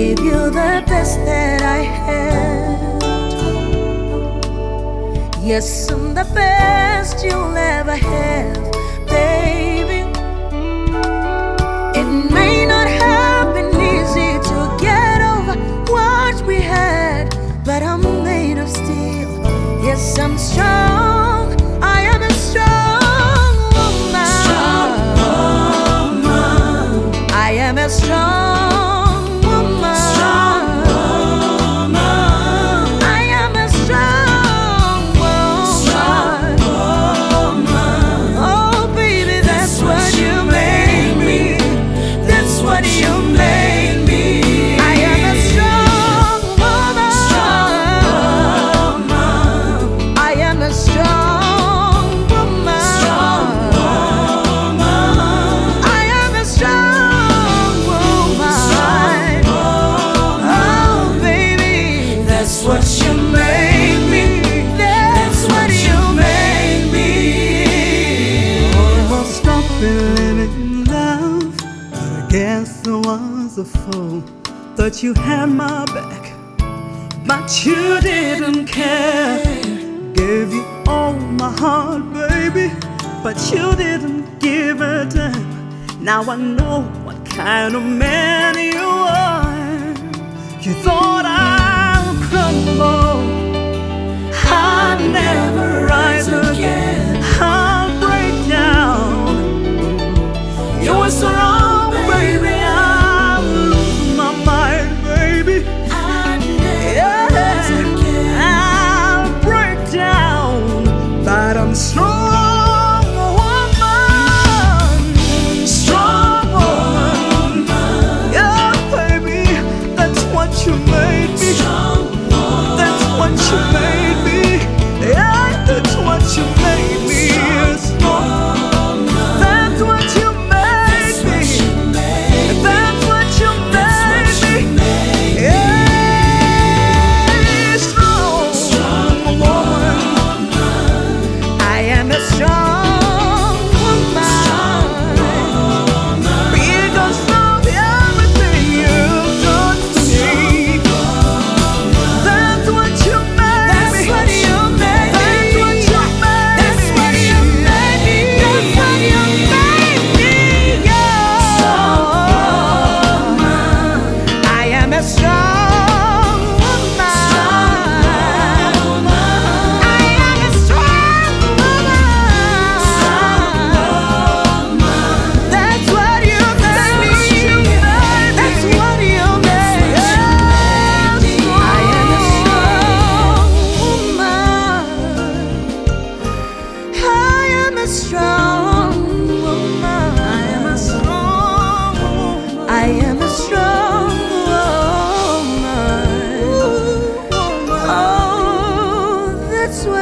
gave you the best that I had. Yes, I'm the best you'll ever have, baby. It may not have been easy to get over what we had, but I'm made of steel. Yes, I'm strong. I am a strong woman. Strong woman. I am a strong woman. Strong woman. I am a strong woman. Strong woman. Oh, baby, that's what you made me. That's what you made me. I am a strong woman. Strong woman. I am a strong woman. Strong woman. I am a strong woman. Oh, baby, That's what you made me. that's what you made me. Almost stopped believing in love. I guess I was a fool. Thought you had my back, but you didn't care. Gave you all my heart, baby, but you didn't give a damn. Now I know what kind of man you are. You thought I'd crumble, I'd never rise again. I'll break down. You were so wrong, baby. I lose my mind, baby. I'll break down, but I'm strong woman. Strong woman. Yeah, baby, that's what you made me. That's what you made me. Yeah, that's what you made me. Strong. That's what you made me. That's what you made me. Yeah, strong woman. I am a strong woman. Because of everything you've done for me. That's what you made That's me. what you made me. That's what you made That's what you made me. That's what you made me. Yeah. I am a strong woman. I am a strong woman. That's what you made me. That's what you made me. I am a strong woman. I am a strong woman. I am a strong woman. I am a strong woman. Oh, that's what